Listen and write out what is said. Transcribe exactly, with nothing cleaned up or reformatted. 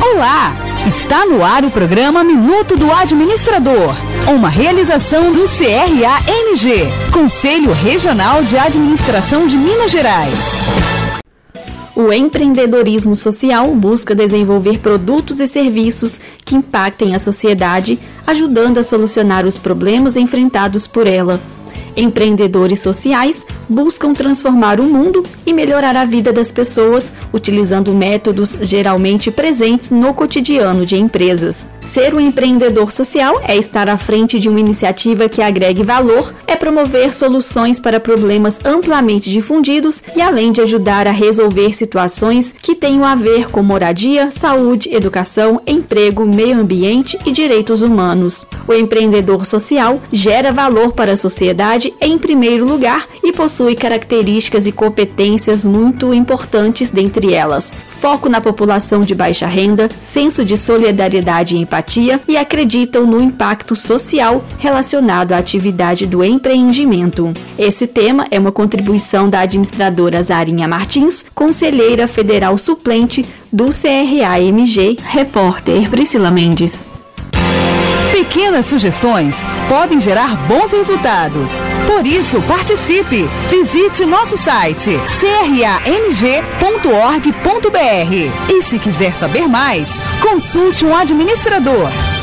Olá! Está no ar o programa Minuto do Administrador, uma realização do C R A M G, Conselho Regional de Administração de Minas Gerais. O empreendedorismo social busca desenvolver produtos e serviços que impactem a sociedade, ajudando a solucionar os problemas enfrentados por ela. Empreendedores sociais buscam transformar o mundo e melhorar a vida das pessoas, utilizando métodos geralmente presentes no cotidiano de empresas. Ser um empreendedor social é estar à frente de uma iniciativa que agregue valor, é promover soluções para problemas amplamente difundidos e além de ajudar a resolver situações que tenham a ver com moradia, saúde, educação, emprego, meio ambiente e direitos humanos. O empreendedor social gera valor para a sociedade em primeiro lugar e possui características e competências muito importantes, dentre elas: foco na população de baixa renda, senso de solidariedade e empatia, e acreditam no impacto social relacionado à atividade do empreendimento. Esse tema é uma contribuição da administradora Zarinha Martins, conselheira federal suplente do C R A M G, repórter Priscila Mendes. Pequenas sugestões podem gerar bons resultados. Por isso, participe! Visite nosso site c r a m g ponto org ponto b r e, se quiser saber mais, consulte um administrador.